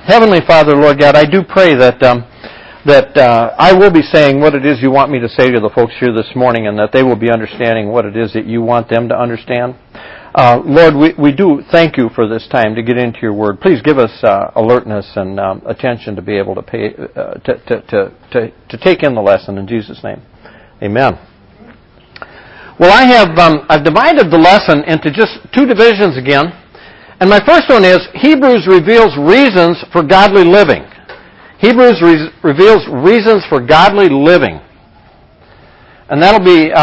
Heavenly Father, Lord God, I do pray that I will be saying what it is you want me to say to the folks here this morning, and that they will be understanding what it is that you want them to understand. Lord, we do thank you for this time to get into your word. Please give us alertness and attention to be able to pay to take in the lesson in Jesus' name. Amen. Well, I've divided the lesson into just two divisions again. And my first one is Hebrews reveals reasons for godly living. Hebrews reveals reasons for godly living. And that'll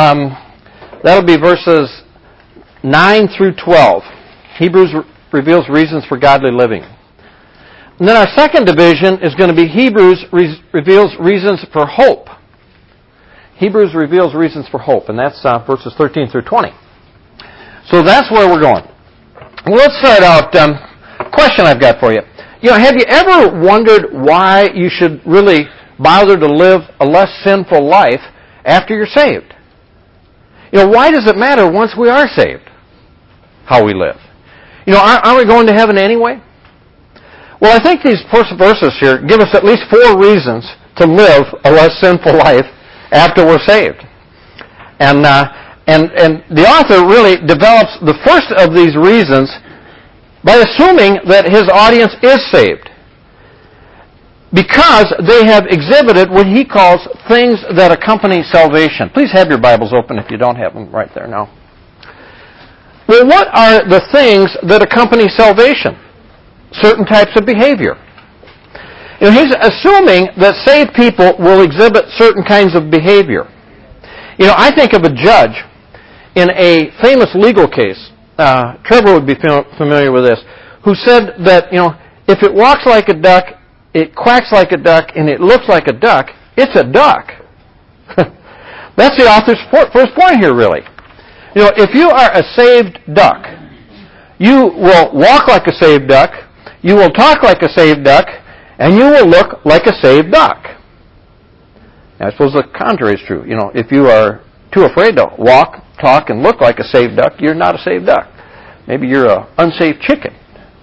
be verses 9 through 12. Hebrews reveals reasons for godly living. And then our second division is going to be Hebrews reveals reasons for hope. Hebrews reveals reasons for hope, and that's verses 13 through 20. So that's where we're going. Well, let's start out. Question I've got for you. Have you ever wondered why you should really bother to live a less sinful life after you're saved? Why does it matter once we are saved how we live? Aren't we going to heaven anyway? Well, I think these verses here give us at least 4 reasons to live a less sinful life after we're saved. And the author really develops the first of these reasons by assuming that his audience is saved, because they have exhibited what he calls things that accompany salvation. Please have your Bibles open if you don't have them right there now. Well, what are the things that accompany salvation? Certain types of behavior. He's assuming that saved people will exhibit certain kinds of behavior. I think of a judge in a famous legal case, Trevor would be familiar with this, who said that, if it walks like a duck, it quacks like a duck, and it looks like a duck, it's a duck. That's the author's first point here, really. If you are a saved duck, you will walk like a saved duck, you will talk like a saved duck, and you will look like a saved duck. Now, I suppose the contrary is true. If you are too afraid to walk, talk, and look like a saved duck, you're not a saved duck. Maybe you're an unsaved chicken,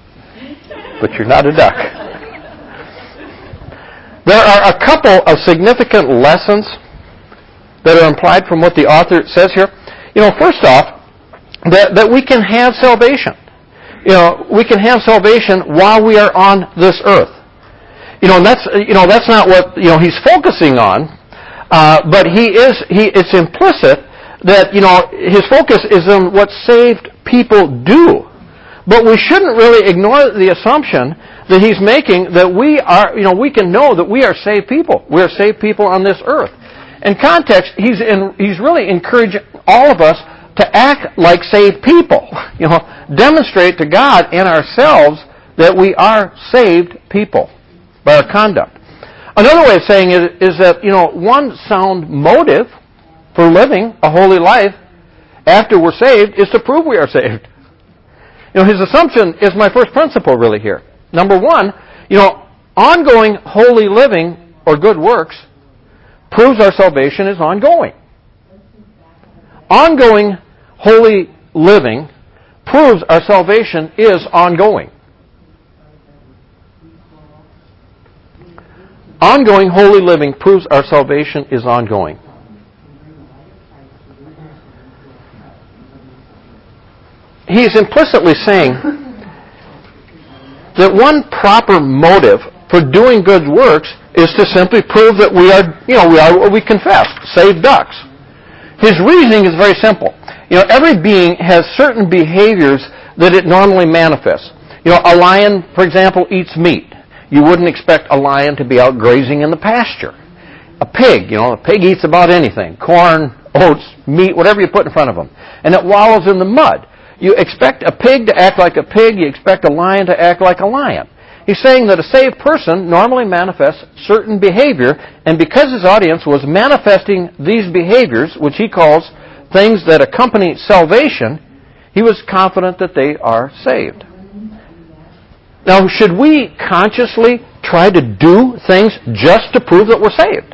but you're not a duck. There are a couple of significant lessons that are implied from what the author says here. First off, that we can have salvation. We can have salvation while we are on this earth. And that's not what he's focusing on, but it's implicit that his focus is on what saved people do. But we shouldn't really ignore the assumption that he's making that we can know that we are saved people. We are saved people on this earth. In context, he's really encouraging all of us to act like saved people. Demonstrate to God and ourselves that we are saved people by our conduct. Another way of saying it is that, one sound motive for living a holy life after we're saved is to prove we are saved. His assumption is my first principle really here. Number one, ongoing holy living or good works proves our salvation is ongoing. Ongoing holy living proves our salvation is ongoing. Ongoing holy living proves our salvation is ongoing. He's implicitly saying that one proper motive for doing good works is to simply prove that we are what we confess, saved ducks. His reasoning is very simple. Every being has certain behaviors that it normally manifests. A lion, for example, eats meat. You wouldn't expect a lion to be out grazing in the pasture. A pig eats about anything. Corn, oats, meat, whatever you put in front of them. And it wallows in the mud. You expect a pig to act like a pig. You expect a lion to act like a lion. He's saying that a saved person normally manifests certain behavior, and because his audience was manifesting these behaviors, which he calls things that accompany salvation, he was confident that they are saved. Now, should we consciously try to do things just to prove that we're saved?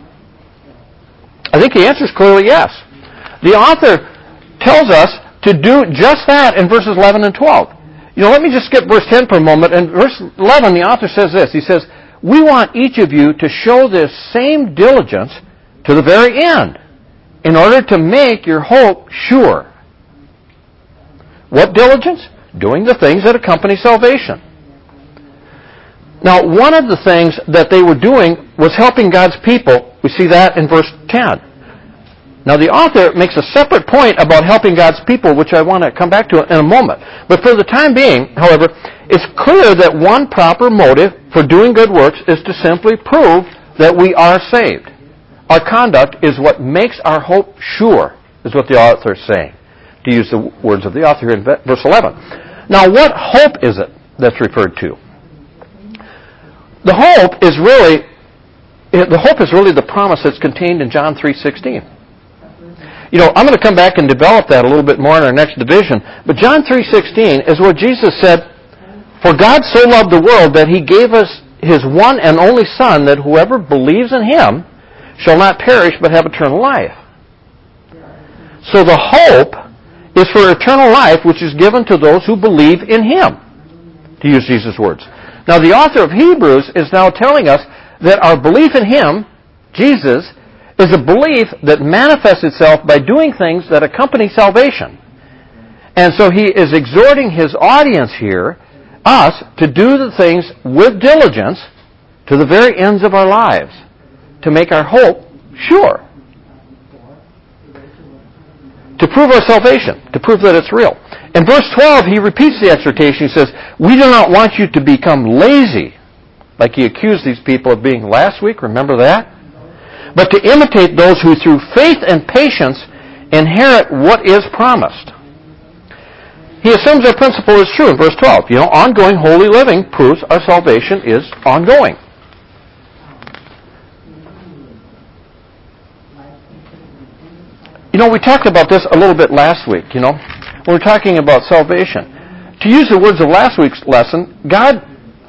I think the answer is clearly yes. The author tells us to do just that in verses 11 and 12. Let me just skip verse 10 for a moment. In verse 11, the author says this. He says, we want each of you to show this same diligence to the very end in order to make your hope sure. What diligence? Doing the things that accompany salvation. Now, one of the things that they were doing was helping God's people. We see that in verse 10. Now, the author makes a separate point about helping God's people, which I want to come back to in a moment. But for the time being, however, it's clear that one proper motive for doing good works is to simply prove that we are saved. Our conduct is what makes our hope sure, is what the author is saying, to use the words of the author in verse 11. Now, what hope is it that's referred to? The hope is really the promise that's contained in John 3:16. I'm going to come back and develop that a little bit more in our next division. But John 3:16 is where Jesus said, "For God so loved the world that He gave us His one and only Son, that whoever believes in Him shall not perish but have eternal life." So the hope is for eternal life, which is given to those who believe in Him, to use Jesus' words. Now, the author of Hebrews is now telling us that our belief in Him, Jesus, is a belief that manifests itself by doing things that accompany salvation. And so he is exhorting his audience here, us, to do the things with diligence to the very ends of our lives, to make our hope sure. To prove our salvation, to prove that it's real. In verse 12, he repeats the exhortation. He says, we do not want you to become lazy, like he accused these people of being last week. Remember that? But to imitate those who through faith and patience inherit what is promised. He assumes our principle is true in verse 12. Ongoing holy living proves our salvation is ongoing. We talked about this a little bit last week, when we were talking about salvation. To use the words of last week's lesson, God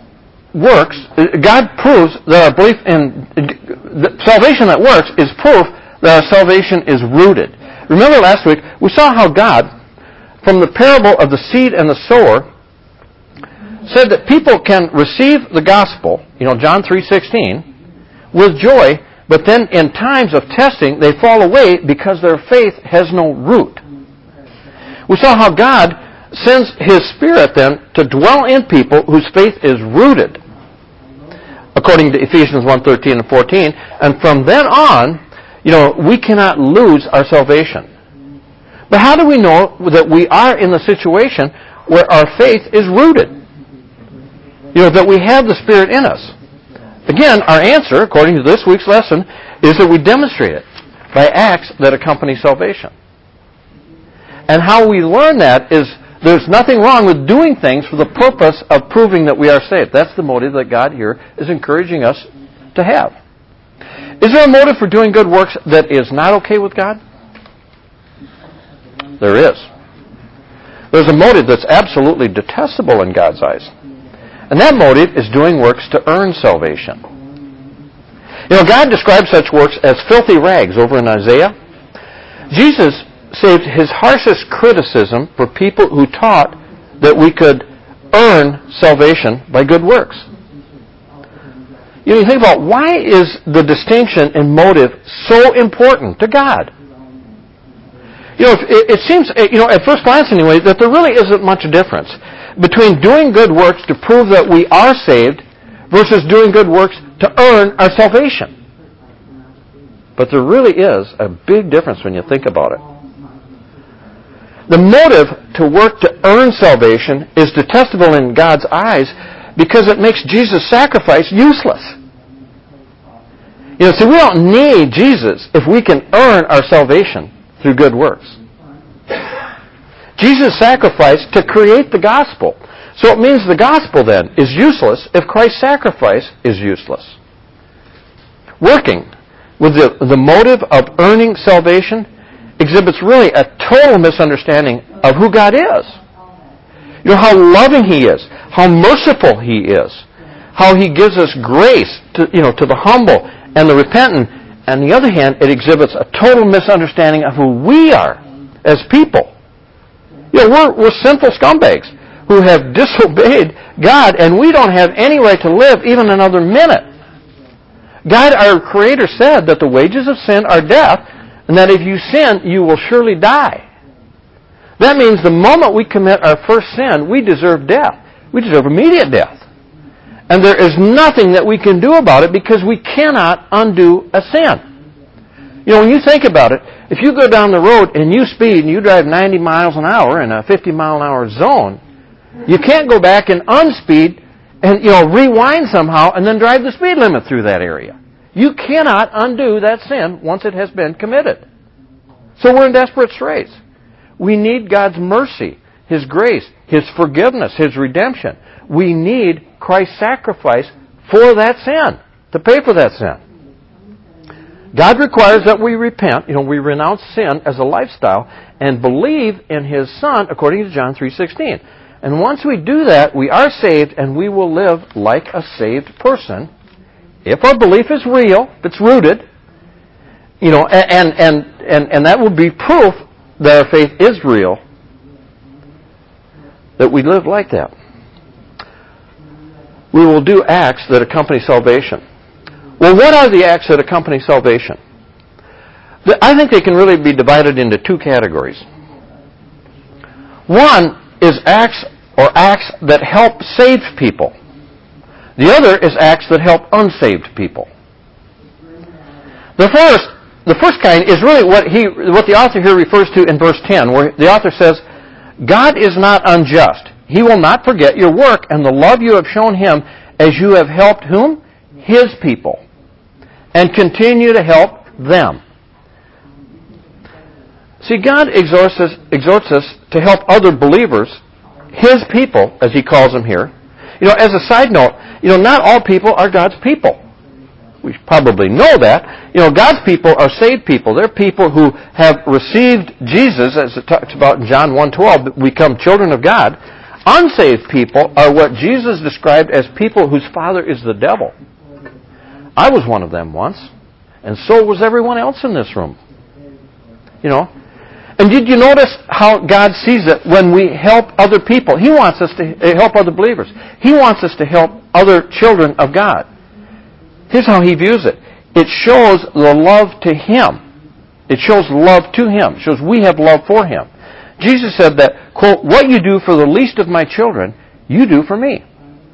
proves that our belief in salvation that works is proof that our salvation is rooted. Remember last week, we saw how God, from the parable of the seed and the sower, said that people can receive the gospel, John 3:16, with joy, but then in times of testing, they fall away because their faith has no root. We saw how God sends His Spirit then to dwell in people whose faith is rooted, according to Ephesians 1:13 and 14. And from then on, we cannot lose our salvation. But how do we know that we are in the situation where our faith is rooted? That we have the Spirit in us. Again, our answer, according to this week's lesson, is that we demonstrate it by acts that accompany salvation. And how we learn that is there's nothing wrong with doing things for the purpose of proving that we are saved. That's the motive that God here is encouraging us to have. Is there a motive for doing good works that is not okay with God? There is. There's a motive that's absolutely detestable in God's eyes. And that motive is doing works to earn salvation. God describes such works as filthy rags over in Isaiah. Jesus saved his harshest criticism for people who taught that we could earn salvation by good works. You think about, why is the distinction in motive so important to God? It seems, at first glance anyway, that there really isn't much difference between doing good works to prove that we are saved versus doing good works to earn our salvation. But there really is a big difference when you think about it. The motive to work to earn salvation is detestable in God's eyes because it makes Jesus' sacrifice useless. See, we don't need Jesus if we can earn our salvation through good works. Jesus sacrificed to create the gospel. So it means the gospel then is useless if Christ's sacrifice is useless. Working with the motive of earning salvation exhibits really a total misunderstanding of who God is. How loving He is, how merciful He is, how He gives us grace to the humble and the repentant. On the other hand, it exhibits a total misunderstanding of who we are as people. We're sinful scumbags who have disobeyed God, and we don't have any right to live even another minute. God, our Creator, said that the wages of sin are death, and that if you sin, you will surely die. That means the moment we commit our first sin, we deserve death. We deserve immediate death. And there is nothing that we can do about it because we cannot undo a sin. You know, when you think about it, if you go down the road and you speed and you drive 90 miles an hour in a 50 mile an hour zone, you can't go back and unspeed and, rewind somehow and then drive the speed limit through that area. You cannot undo that sin once it has been committed. So we're in desperate straits. We need God's mercy, His grace, His forgiveness, His redemption. We need Christ's sacrifice for that sin, to pay for that sin. God requires that we repent, we renounce sin as a lifestyle and believe in His Son according to John 3:16. And once we do that, we are saved and we will live like a saved person if our belief is real, if it's rooted, and that will be proof that our faith is real, that we live like that. We will do acts that accompany salvation. Well, what are the acts that accompany salvation? I think they can really be divided into two categories. One is acts that help saved people. The other is acts that help unsaved people. The first kind is really what the author here refers to in verse 10, where the author says, God is not unjust. He will not forget your work and the love you have shown Him as you have helped whom? His people. And continue to help them. See, God exhorts us to help other believers, His people, as He calls them here. As a side note, not all people are God's people. We probably know that. God's people are saved people. They're people who have received Jesus, as it talks about in John 1:12, become children of God. Unsaved people are what Jesus described as people whose father is the devil. I was one of them once, and so was everyone else in this room. And did you notice how God sees it when we help other people? He wants us to help other believers. He wants us to help other children of God. Here's how He views it. It shows the love to Him. It shows love to Him. It shows we have love for Him. Jesus said that, quote, what you do for the least of my children, you do for me.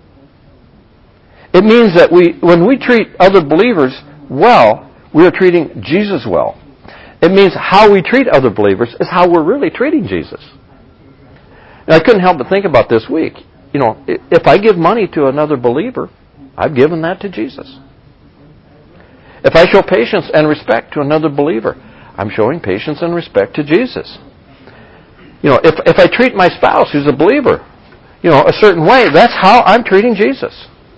It means that when we treat other believers well, we are treating Jesus well. It means how we treat other believers is how we're really treating Jesus. And I couldn't help but think about this week. If I give money to another believer, I've given that to Jesus. If I show patience and respect to another believer, I'm showing patience and respect to Jesus. If I treat my spouse who's a believer, a certain way, that's how I'm treating Jesus.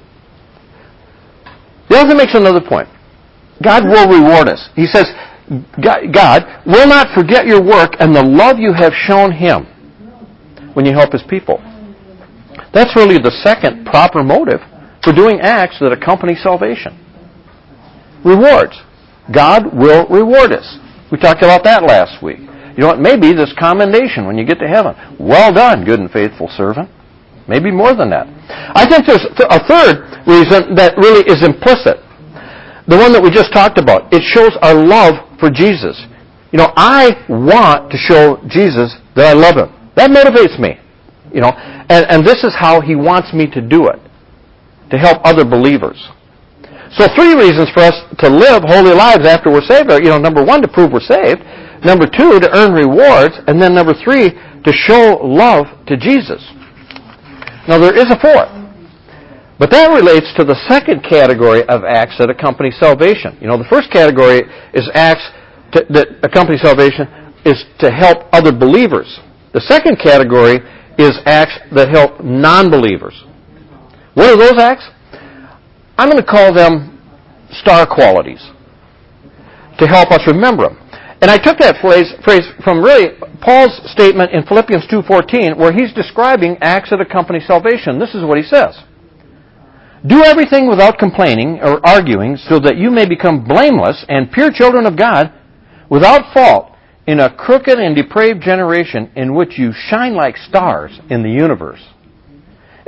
The author makes another point. God will reward us. He says, God will not forget your work and the love you have shown Him when you help His people. That's really the second proper motive for doing acts that accompany salvation. Rewards. God will reward us. We talked about that last week. It may be this commendation when you get to heaven. Well done, good and faithful servant. Maybe more than that. I think there's a third reason that really is implicit. The one that we just talked about. It shows our love for Jesus. I want to show Jesus that I love Him. That motivates me. And this is how He wants me to do it. To help other believers. So 3 reasons for us to live holy lives after we're saved are, number 1, to prove we're saved. Number 2, to earn rewards. And then number 3, to show love to Jesus. Now there is a fourth. But that relates to the second category of acts that accompany salvation. The first category is acts that accompany salvation is to help other believers. The second category is acts that help non-believers. What are those acts? I'm going to call them star qualities to help us remember them. And I took that phrase from really Paul's statement in Philippians 2:14, where he's describing acts that accompany salvation. This is what he says. Do everything without complaining or arguing, so that you may become blameless and pure children of God, without fault, in a crooked and depraved generation in which you shine like stars in the universe.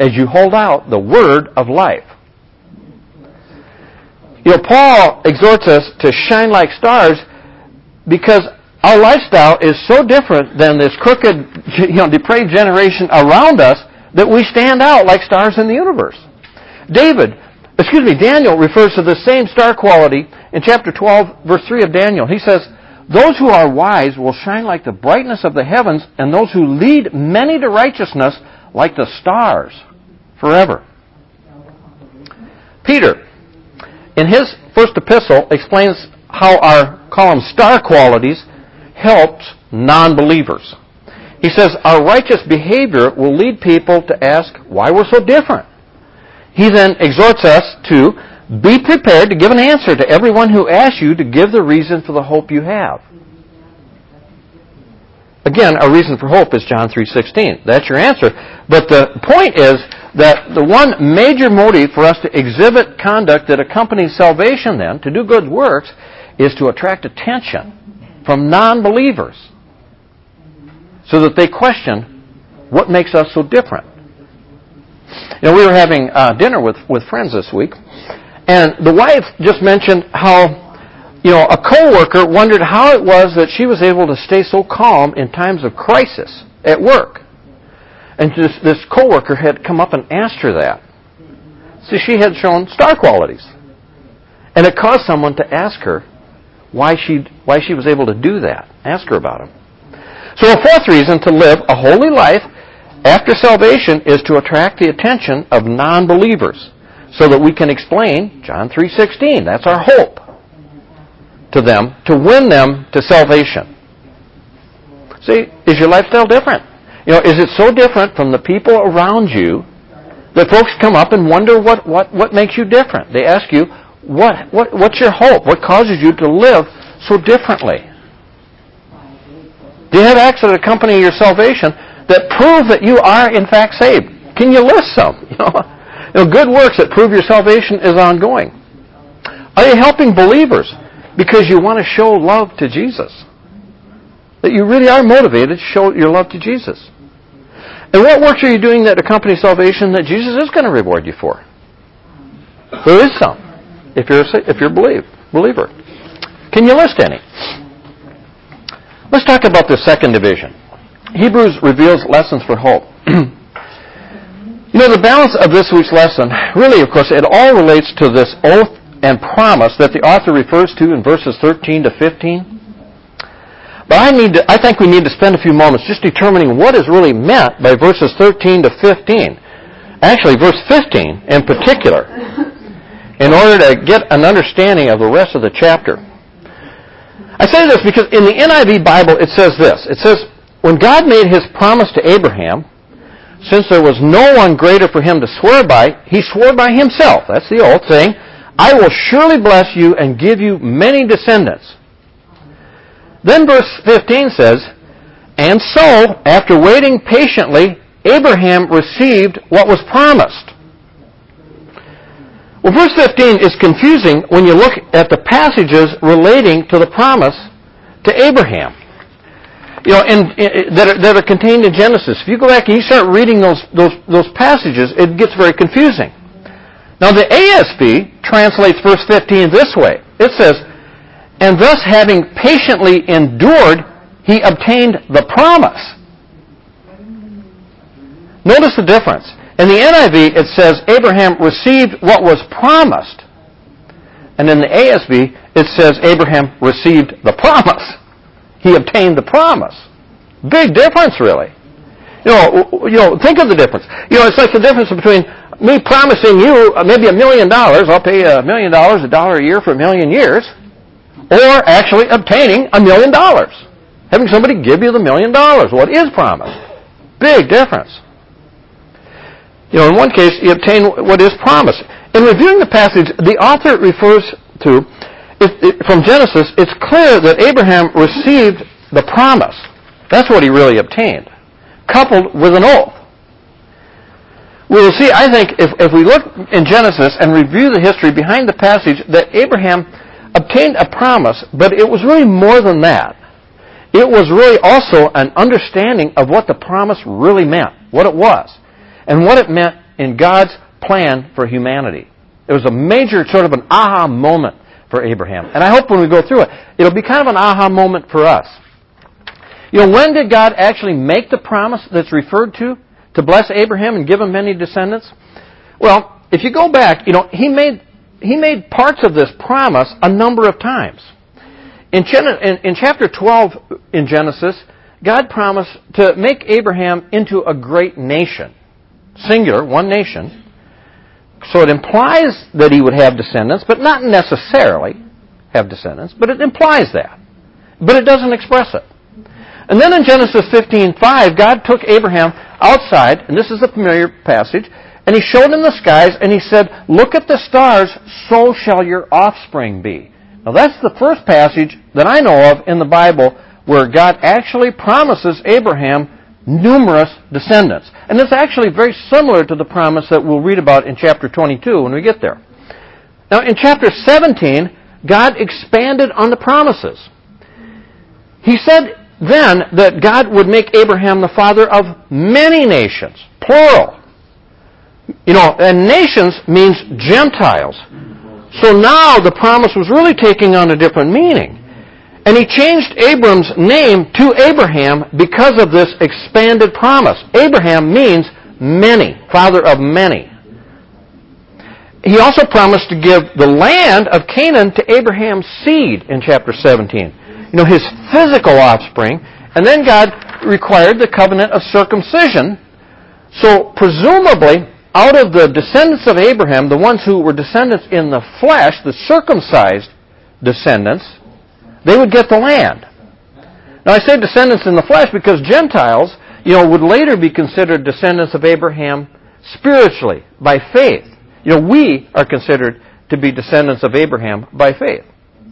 as you hold out the word of life. Paul exhorts us to shine like stars because our lifestyle is so different than this crooked, depraved generation around us that we stand out like stars in the universe. Daniel refers to the same star quality in chapter 12, verse 3 of Daniel. He says, "Those who are wise will shine like the brightness of the heavens, and those who lead many to righteousness like the stars forever." Peter, in his first epistle, explains how our, call them star qualities, helps non-believers. He says, our righteous behavior will lead people to ask why we're so different. He then exhorts us to be prepared to give an answer to everyone who asks you to give the reason for the hope you have. Again, our reason for hope is John 3:16. That's your answer. But the point is that the one major motive for us to exhibit conduct that accompanies salvation then, to do good works, is to attract attention from non-believers so that they question what makes us so different. We were having dinner with friends this week, and the wife just mentioned how a coworker wondered how it was that she was able to stay so calm in times of crisis at work. And this coworker had come up and asked her that. So she had shown star qualities. And it caused someone to ask her why she was able to do that. Ask her about them. So a fourth reason to live a holy life after salvation is to attract the attention of non-believers so that we can explain John 3:16. That's our hope to them, to win them to salvation. See, is your lifestyle different? Is it so different from the people around you that folks come up and wonder what makes you different? They ask you, what's your hope? What causes you to live so differently? Do you have acts that accompany your salvation that prove that you are in fact saved? Can you list some? Good works that prove your salvation is ongoing. Are you helping believers because you want to show love to Jesus? That you really are motivated to show your love to Jesus. And what works are you doing that accompany salvation that Jesus is going to reward you for? There is some, if you're a believer. Can you list any? Let's talk about the second division. Hebrews reveals lessons for hope. The balance of this week's lesson, really, of course, it all relates to this oath and promise that the author refers to in verses 13 to 15. But I think we need to spend a few moments just determining what is really meant by verses 13 to 15. Actually, verse 15 in particular, in order to get an understanding of the rest of the chapter. I say this because in the NIV Bible it says this. It says, when God made his promise to Abraham, since there was no one greater for him to swear by, he swore by himself. That's the oath, saying, I will surely bless you and give you many descendants. Then verse 15 says, and so, after waiting patiently, Abraham received what was promised. Well, verse 15 is confusing when you look at the passages relating to the promise to Abraham. That are contained in Genesis. If you go back and you start reading those passages, it gets very confusing. Now, the ASB translates verse 15 this way. It says, and thus having patiently endured, he obtained the promise. Notice the difference. In the NIV, it says Abraham received what was promised. And in the ASB, it says Abraham received the promise. He obtained the promise. Big difference, really. Think of the difference. It's like the difference between me promising you maybe $1 million, I'll pay $1 million, $1 a year for 1,000,000 years, or actually obtaining $1 million. Having somebody give you the $1 million, what is promised. Big difference. In one case, you obtain what is promised. In reviewing the passage, the author refers to, from Genesis, it's clear that Abraham received the promise. That's what he really obtained, coupled with an oath. We will see, I think, if we look in Genesis and review the history behind the passage, that Abraham obtained a promise, but it was really more than that. It was really also an understanding of what the promise really meant, what it was, and what it meant in God's plan for humanity. It was a major sort of an aha moment for Abraham. And I hope when we go through it, it'll be kind of an aha moment for us. When did God actually make the promise that's referred to bless Abraham and give him many descendants? Well, if you go back, he made parts of this promise a number of times. In chapter 12 in Genesis, God promised to make Abraham into a great nation. Singular, one nation. So it implies that he would have descendants, but not necessarily have descendants, but it implies that. But it doesn't express it. And then in Genesis 15:5, God took Abraham outside, and this is a familiar passage, and he showed him the skies, and he said, "Look at the stars, so shall your offspring be." Now that's the first passage that I know of in the Bible where God actually promises Abraham numerous descendants. And it's actually very similar to the promise that we'll read about in chapter 22 when we get there. Now in chapter 17, God expanded on the promises. He said then that God would make Abraham the father of many nations, plural. And nations means Gentiles. So now the promise was really taking on a different meaning. And he changed Abram's name to Abraham because of this expanded promise. Abraham means many, father of many. He also promised to give the land of Canaan to Abraham's seed in chapter 17. His physical offspring. And then God required the covenant of circumcision. So presumably, out of the descendants of Abraham, the ones who were descendants in the flesh, the circumcised descendants, they would get the land. Now I say descendants in the flesh because Gentiles, would later be considered descendants of Abraham spiritually, by faith. We are considered to be descendants of Abraham by faith.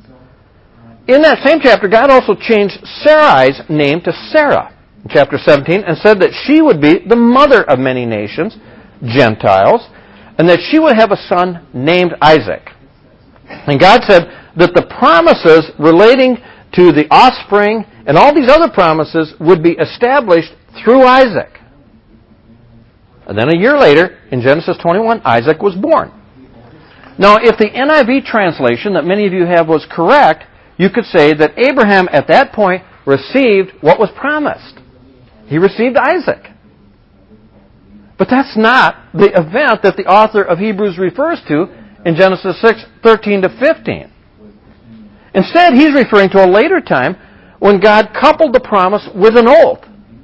In that same chapter, God also changed Sarai's name to Sarah in chapter 17 and said that she would be the mother of many nations, Gentiles, and that she would have a son named Isaac. And God said that the promises relating to the offspring and all these other promises would be established through Isaac. And then a year later, in Genesis 21, Isaac was born. Now, if the NIV translation that many of you have was correct, you could say that Abraham at that point received what was promised. He received Isaac. But that's not the event that the author of Hebrews refers to in Genesis 6:13 to 15. Instead, he's referring to a later time when God coupled the promise with an oath.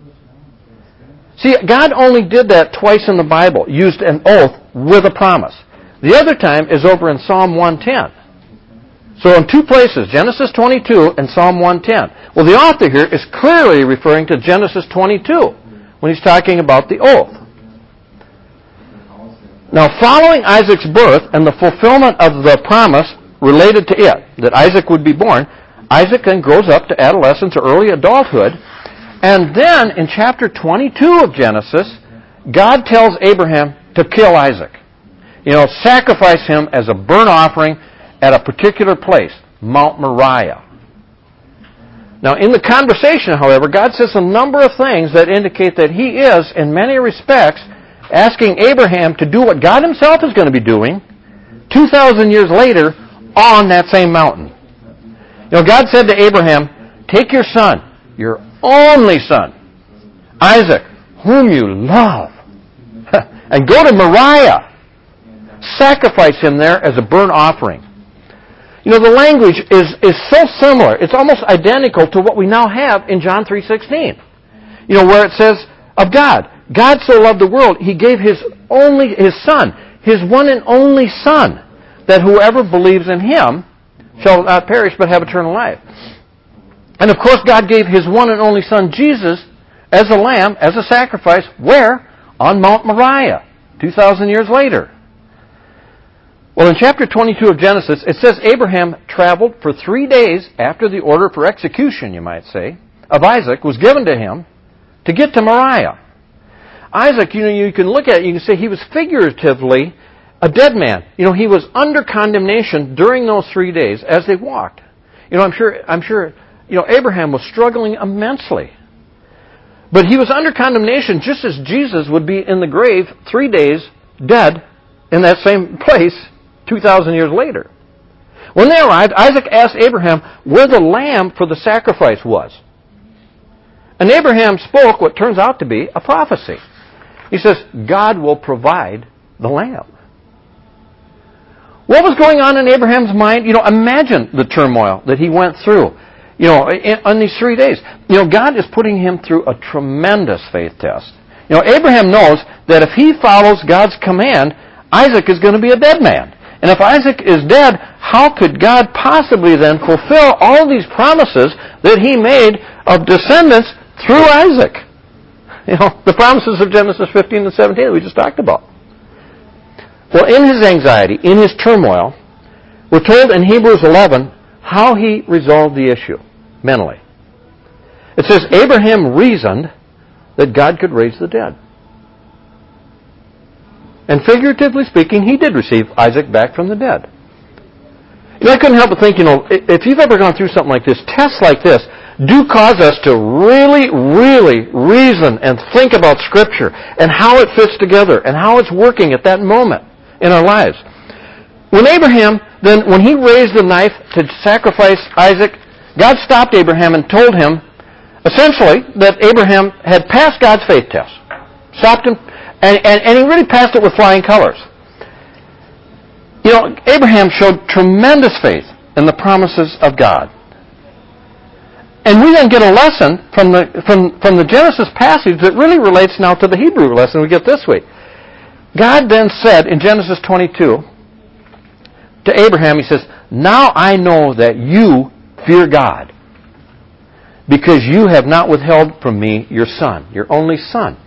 See, God only did that twice in the Bible, used an oath with a promise. The other time is over in Psalm 110. So in two places, Genesis 22 and Psalm 110. Well, the author here is clearly referring to Genesis 22 when he's talking about the oath. Now, following Isaac's birth and the fulfillment of the promise related to it, that Isaac would be born, Isaac then grows up to adolescence or early adulthood. And then in chapter 22 of Genesis, God tells Abraham to kill Isaac. Sacrifice him as a burnt offering at a particular place, Mount Moriah. Now, in the conversation, however, God says a number of things that indicate that he is, in many respects, asking Abraham to do what God himself is going to be doing 2,000 years later on that same mountain. God said to Abraham, "Take your son, your only son, Isaac, whom you love, and go to Moriah. Sacrifice him there as a burnt offering." The language is so similar. It's almost identical to what we now have in John 3:16. Where it says of God, God so loved the world, he gave his son, his one and only son, that whoever believes in him shall not perish but have eternal life. And of course, God gave his one and only son, Jesus, as a lamb, as a sacrifice, where? On Mount Moriah, 2,000 years later. Well, in chapter 22 of Genesis, it says Abraham traveled for 3 days after the order for execution, you might say, of Isaac was given to him to get to Moriah. Isaac, you can look at it, you can say he was figuratively a dead man. He was under condemnation during those 3 days as they walked. I'm sure, Abraham was struggling immensely. But he was under condemnation just as Jesus would be in the grave 3 days dead in that same place 2,000 years later. When they arrived, Isaac asked Abraham where the lamb for the sacrifice was. And Abraham spoke what turns out to be a prophecy. He says, God will provide the lamb. What was going on in Abraham's mind? Imagine the turmoil that he went through, on these 3 days. God is putting him through a tremendous faith test. Abraham knows that if he follows God's command, Isaac is going to be a dead man. And if Isaac is dead, how could God possibly then fulfill all these promises that he made of descendants through Isaac? The promises of Genesis 15 and 17 that we just talked about. Well, in his anxiety, in his turmoil, we're told in Hebrews 11 how he resolved the issue mentally. It says, Abraham reasoned that God could raise the dead. And figuratively speaking, he did receive Isaac back from the dead. I couldn't help but think, if you've ever gone through something like this, tests like this do cause us to really, really reason and think about Scripture and how it fits together and how it's working at that moment in our lives. When he raised the knife to sacrifice Isaac, God stopped Abraham and told him, essentially, that Abraham had passed God's faith test. Stopped him, and he really passed it with flying colors. Abraham showed tremendous faith in the promises of God. And we then get a lesson from the Genesis passage that really relates now to the Hebrew lesson we get this week. God then said in Genesis 22 to Abraham, he says, now I know that you fear God, because you have not withheld from me your son, your only son.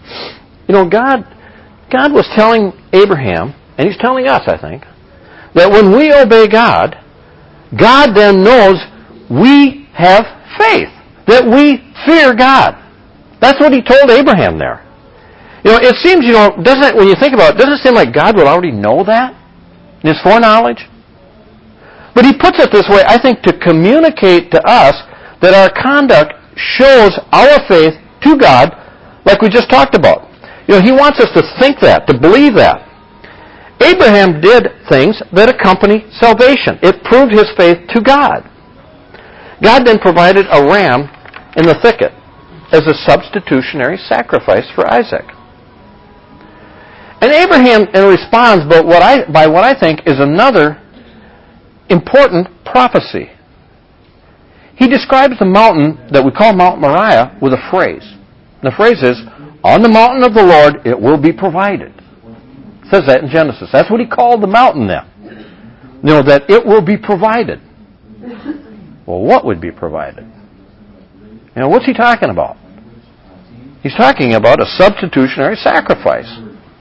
God was telling Abraham, and he's telling us, I think, that when we obey God, God then knows we have faith, that we fear God. That's what he told Abraham there. It seems, when you think about it, doesn't it seem like God would already know that in his foreknowledge? But he puts it this way, I think, to communicate to us that our conduct shows our faith to God, like we just talked about. He wants us to think that, to believe that. Abraham did things that accompany salvation. It proved his faith to God. God then provided a ram in the thicket as a substitutionary sacrifice for Isaac. And Abraham responds by what I think is another important prophecy. He describes the mountain that we call Mount Moriah with a phrase. The phrase is, on the mountain of the Lord it will be provided. It says that in Genesis. That's what he called the mountain then. That it will be provided. Well, what would be provided? What's he talking about? He's talking about a substitutionary sacrifice.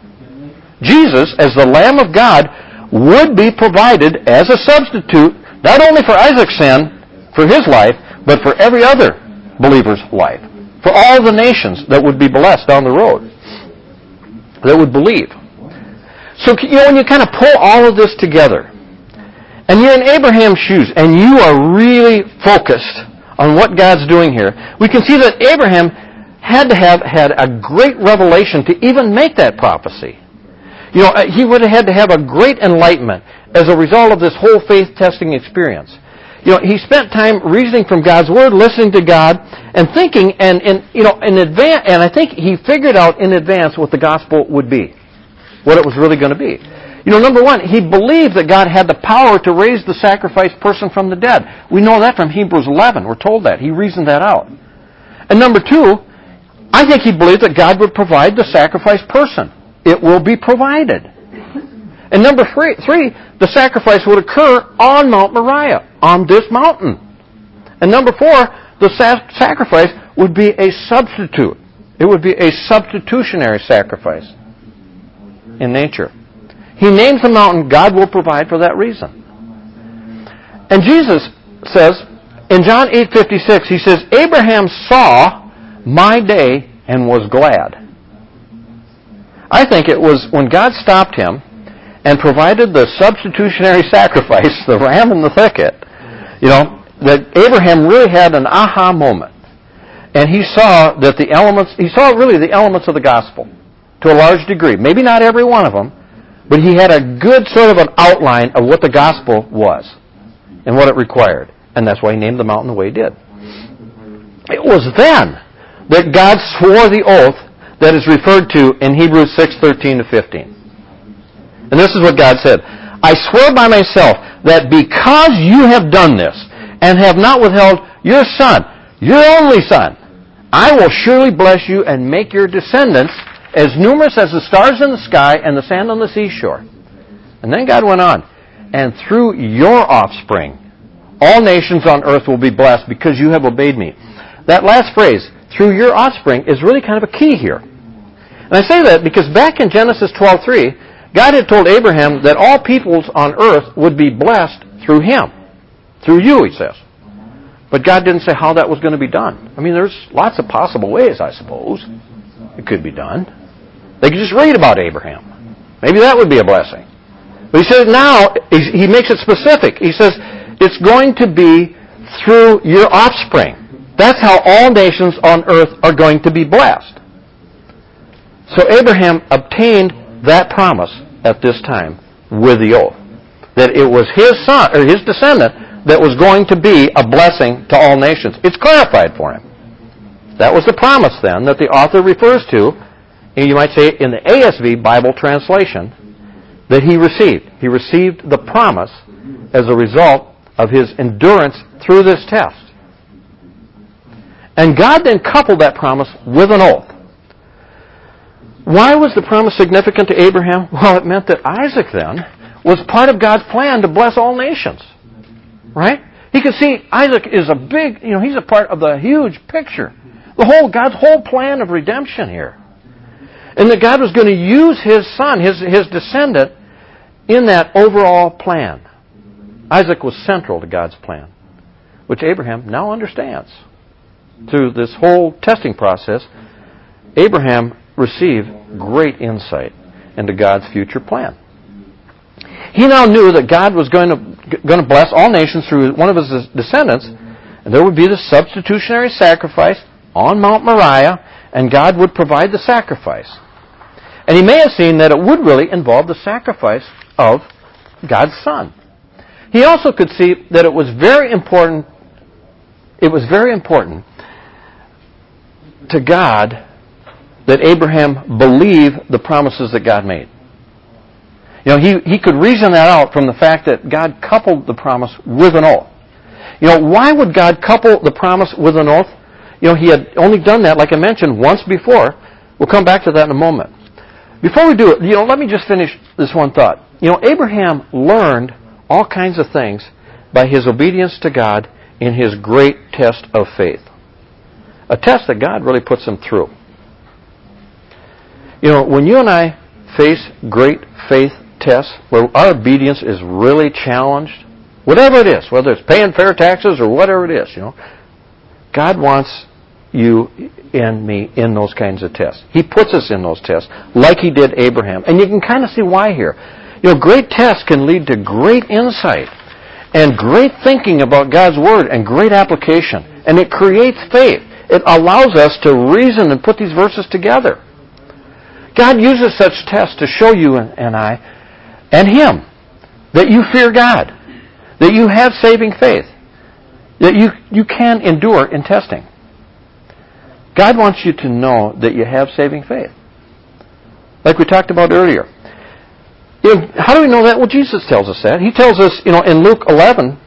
Jesus, as the Lamb of God, would be provided as a substitute, not only for Isaac's sin, for his life, but for every other believer's life. For all the nations that would be blessed down the road, that would believe. So, when you kind of pull all of this together, and you're in Abraham's shoes, and you are really focused on what God's doing here, we can see that Abraham had to have had a great revelation to even make that prophecy. He would have had to have a great enlightenment as a result of this whole faith testing experience. He spent time reasoning from God's Word, listening to God, and thinking, and in advance. And I think he figured out in advance what the gospel would be, what it was really going to be. Number one, he believed that God had the power to raise the sacrificed person from the dead. We know that from Hebrews 11. We're told that. He reasoned that out. And number two, I think he believed that God would provide the sacrificed person. It will be provided. And number three, the sacrifice would occur on Mount Moriah, on this mountain. And number four, the sacrifice would be a substitute. It would be a substitutionary sacrifice in nature. He names the mountain, God will provide for that reason. And Jesus says, in John 8:56, he says, Abraham saw my day and was glad. I think it was when God stopped him and provided the substitutionary sacrifice, the ram in the thicket, that Abraham really had an aha moment. And he saw really the elements of the gospel to a large degree. Maybe not every one of them, But he had a good sort of an outline of what the gospel was and what it required. And that's why he named the mountain the way he did. It was then that God swore the oath that is referred to in Hebrews 6:13 to 15. And this is what God said. I swear by myself that because you have done this and have not withheld your son, your only son, I will surely bless you and make your descendants as numerous as the stars in the sky and the sand on the seashore. And then God went on, and through your offspring, all nations on earth will be blessed because you have obeyed me. That last phrase, through your offspring, is really kind of a key here. And I say that because back in Genesis 12:3, God had told Abraham that all peoples on earth would be blessed through him. Through you, he says. But God didn't say how that was going to be done. I mean, there's lots of possible ways, I suppose, it could be done. They could just read about Abraham. Maybe that would be a blessing. But he says now, he makes it specific. He says, it's going to be through your offspring. That's how all nations on earth are going to be blessed. So Abraham obtained that promise at this time with the oath. That it was his son, or his descendant, that was going to be a blessing to all nations. It's clarified for him. That was the promise then that the author refers to, and you might say in the ASV Bible translation, that he received. He received the promise as a result of his endurance through this test. And God then coupled that promise with an oath. Why was the promise significant to Abraham? Well, it meant that Isaac then was part of God's plan to bless all nations. Right? He could see Isaac is a big, he's a part of the huge picture. God's whole plan of redemption here. And that God was going to use his son, his descendant, in that overall plan. Isaac was central to God's plan, which Abraham now understands. Through this whole testing process, Abraham received great insight into God's future plan. He now knew that God was going to bless all nations through one of his descendants, and there would be the substitutionary sacrifice on Mount Moriah, and God would provide the sacrifice. And he may have seen that it would really involve the sacrifice of God's Son. He also could see that it was very important to God that Abraham believe the promises that God made. He could reason that out from the fact that God coupled the promise with an oath. Why would God couple the promise with an oath? He had only done that, like I mentioned, once before. We'll come back to that in a moment. Before we do it, let me just finish this one thought. Abraham learned all kinds of things by his obedience to God in his great test of faith. A test that God really puts him through. When you and I face great faith tests where our obedience is really challenged, whatever it is, whether it's paying fair taxes or whatever it is, God wants you and me in those kinds of tests. He puts us in those tests like he did Abraham. And you can kind of see why here. Great tests can lead to great insight and great thinking about God's Word and great application. And it creates faith. It allows us to reason and put these verses together. God uses such tests to show you and I and Him that you fear God, that you have saving faith, that you can endure in testing. God wants you to know that you have saving faith. Like we talked about earlier. How do we know that? Well, Jesus tells us that. He tells us, in Luke 10,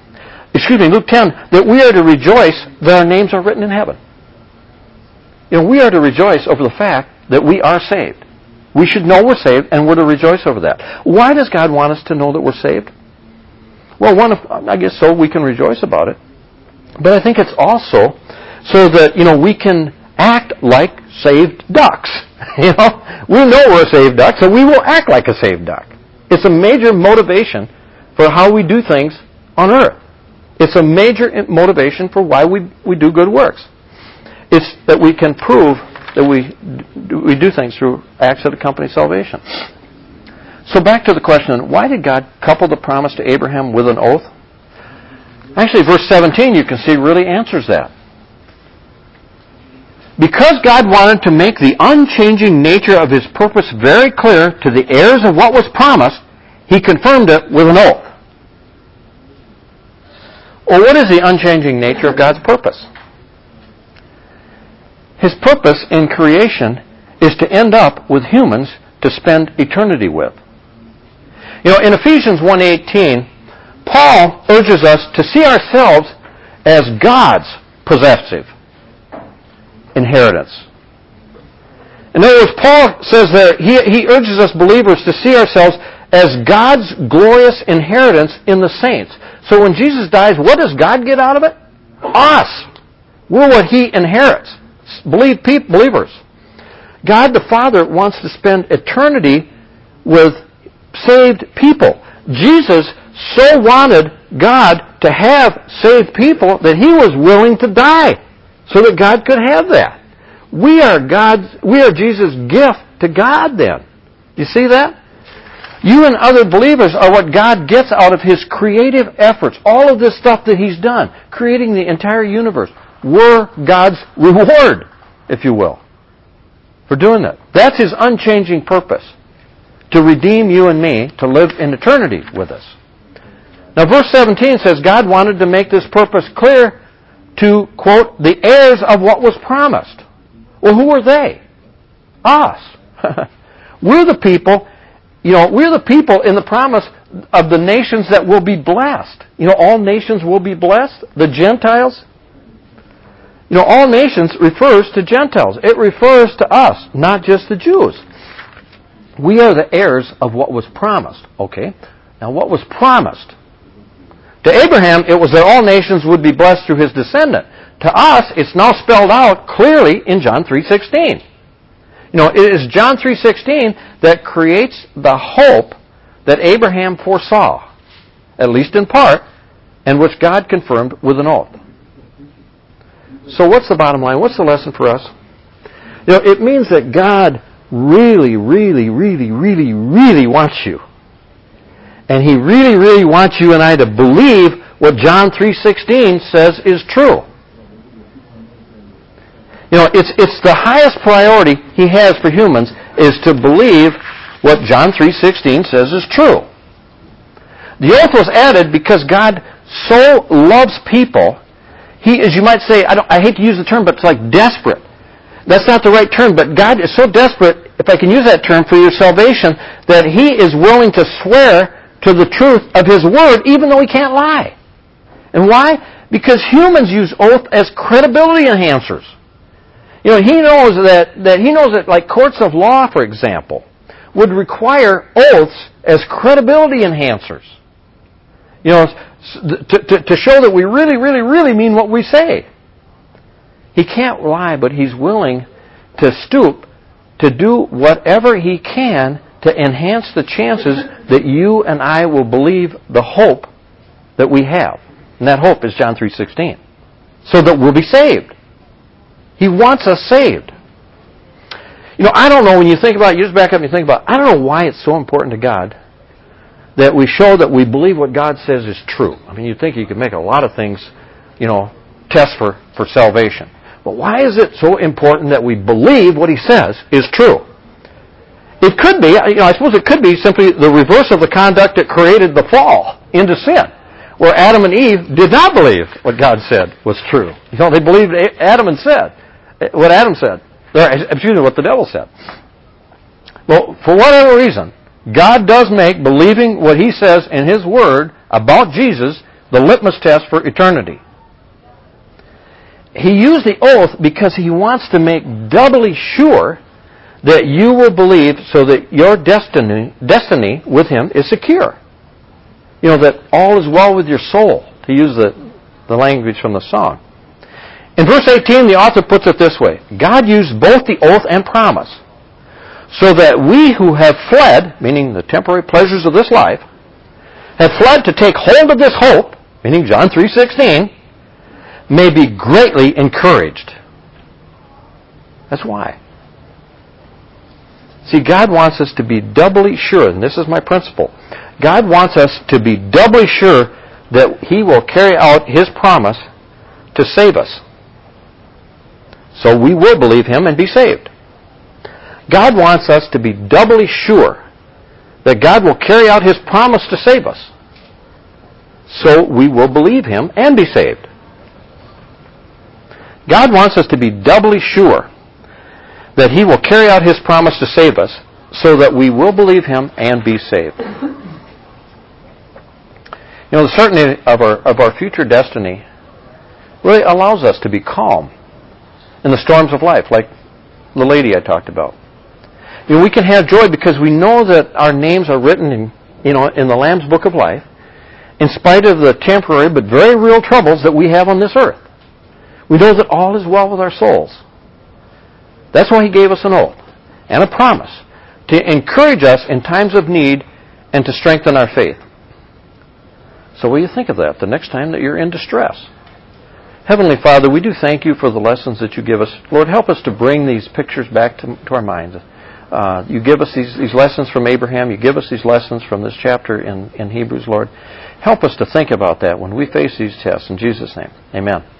that we are to rejoice that our names are written in heaven. We are to rejoice over the fact that we are saved. We should know we're saved, and we're to rejoice over that. Why does God want us to know that we're saved? Well, I guess so we can rejoice about it. But I think it's also so that, we can act like saved ducks. We know we're saved ducks, so we will act like a saved duck. It's a major motivation for how we do things on earth. It's a major motivation for why we do good works. It's that we can prove that we do things through acts that accompany salvation. So back to the question, why did God couple the promise to Abraham with an oath? Actually, verse 17, you can see, really answers that. because God wanted to make the unchanging nature of His purpose very clear to the heirs of what was promised, He confirmed it with an oath. Well, what is the unchanging nature of God's purpose? His purpose in creation is to end up with humans to spend eternity with. In Ephesians 1:18, Paul urges us to see ourselves as God's possessive inheritance. In other words, Paul says that he urges us believers to see ourselves as God's glorious inheritance in the saints. So when Jesus dies, what does God get out of it? Us. We're what He inherits. Believers. God the Father wants to spend eternity with saved people. Jesus so wanted God to have saved people that He was willing to die so that God could have that. We are Jesus' gift to God then. Do you see that? You and other believers are what God gets out of His creative efforts. All of this stuff that He's done, creating the entire universe. We're God's reward, if you will, for doing that. That's His unchanging purpose, to redeem you and me, to live in eternity with us. Now, verse 17 says God wanted to make this purpose clear to, quote, the heirs of what was promised. Well, who are they? Us. We're the people, we're the people in the promise of the nations that will be blessed. All nations will be blessed. The Gentiles. All nations refers to Gentiles. It refers to us, not just the Jews. We are the heirs of what was promised. Okay? Now, what was promised? To Abraham, it was that all nations would be blessed through his descendant. To us, it's now spelled out clearly in John 3:16. It is John 3:16 that creates the hope that Abraham foresaw, at least in part, and which God confirmed with an oath. So what's the bottom line? What's the lesson for us? It means that God really, really, really, really, really wants you. And He really, really wants you and I to believe what John 3:16 says is true. It's the highest priority He has for humans is to believe what John 3:16 says is true. The oath was added because God so loves people. He, as you might say, I hate to use the term, but it's like desperate. That's not the right term, but God is so desperate, if I can use that term, for your salvation, that He is willing to swear to the truth of His Word, even though He can't lie. And why? Because humans use oath as credibility enhancers. He knows that like courts of law, for example, would require oaths as credibility enhancers. To show that we really, really, really mean what we say. He can't lie, but He's willing to stoop to do whatever He can to enhance the chances that you and I will believe the hope that we have. And that hope is John 3:16. So that we'll be saved. He wants us saved. I don't know, when you think about it, you just back up and you think about it, I don't know why it's so important to God that we show that we believe what God says is true. I mean, you'd think you could make a lot of things, tests for salvation. But why is it so important that we believe what He says is true? It could be, I suppose it could be simply the reverse of the conduct that created the fall into sin, where Adam and Eve did not believe what God said was true. They believed what Adam said. What the devil said. Well, for whatever reason, God does make believing what He says in His Word about Jesus the litmus test for eternity. He used the oath because He wants to make doubly sure that you will believe so that your destiny with Him is secure. That all is well with your soul, to use the language from the song. In verse 18, the author puts it this way. God used both the oath and promise so that we who have fled, meaning the temporary pleasures of this life, have fled to take hold of this hope, meaning John 3:16, may be greatly encouraged. That's why. See, God wants us to be doubly sure, and this is my principle. God wants us to be doubly sure that He will carry out His promise to save us. so we will believe Him and be saved. God wants us to be doubly sure that God will carry out His promise to save us, so we will believe Him and be saved. God wants us to be doubly sure that He will carry out His promise to save us, so that we will believe Him and be saved. You know, the certainty of our future destiny really allows us to be calm in the storms of life, like the lady I talked about. You know, we can have joy because we know that our names are written in the Lamb's Book of Life, in spite of the temporary but very real troubles that we have on this earth. We know that all is well with our souls. That's why He gave us an oath and a promise to encourage us in times of need and to strengthen our faith. So what do you think of that the next time that you're in distress? Heavenly Father, we do thank You for the lessons that You give us. Lord, help us to bring these pictures back to our minds. You give us these lessons from Abraham. You give us these lessons from this chapter in Hebrews, Lord. Help us to think about that when we face these tests. In Jesus' name, amen.